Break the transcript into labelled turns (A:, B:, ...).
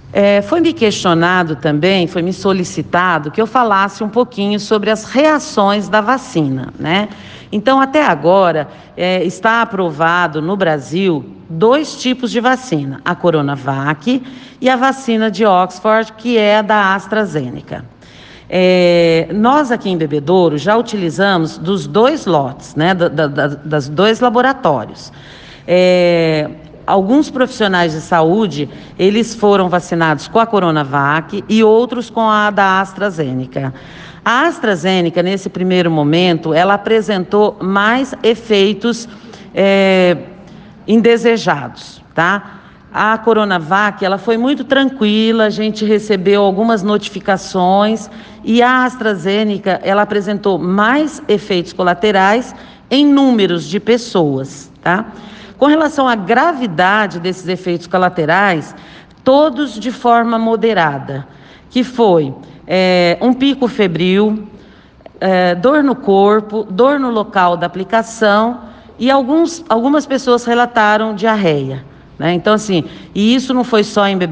A: Foi me questionado também, foi me solicitado que eu falasse um pouquinho sobre as reações da vacina, né? Então, até agora, está aprovado no Brasil 2 tipos de vacina, a Coronavac e a vacina de Oxford, que é a da AstraZeneca. Nós aqui em Bebedouro já utilizamos dos 2 lotes, né, das 2 laboratórios. Alguns profissionais de saúde, eles foram vacinados com a Coronavac e outros com a da AstraZeneca. A AstraZeneca, nesse primeiro momento, ela apresentou mais efeitos indesejados, tá? A Coronavac, ela foi muito tranquila, a gente recebeu algumas notificações e a AstraZeneca, ela apresentou mais efeitos colaterais em números de pessoas, tá? Com relação à gravidade desses efeitos colaterais, todos de forma moderada, que foi um pico febril, dor no corpo, dor no local da aplicação e algumas pessoas relataram diarreia, né? Então, assim, e isso não foi só em bebê.